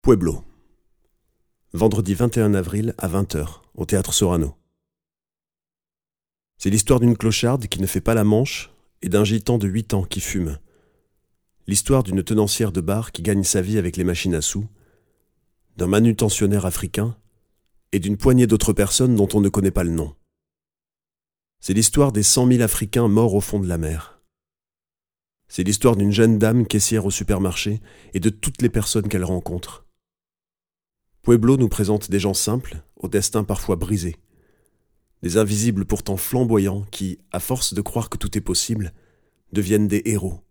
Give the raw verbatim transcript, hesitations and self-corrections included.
Pueblo. Vendredi vingt et un avril à vingt heures, au Théâtre Sorano. C'est l'histoire d'une clocharde qui ne fait pas la manche et d'un gitan de huit ans qui fume. L'histoire d'une tenancière de bar qui gagne sa vie avec les machines à sous, d'un manutentionnaire africain et d'une poignée d'autres personnes dont on ne connaît pas le nom. C'est l'histoire des cent mille Africains morts au fond de la mer. C'est l'histoire d'une jeune dame caissière au supermarché et de toutes les personnes qu'elle rencontre. Pueblo nous présente des gens simples, au destin parfois brisé. Des invisibles pourtant flamboyants qui, à force de croire que tout est possible, deviennent des héros.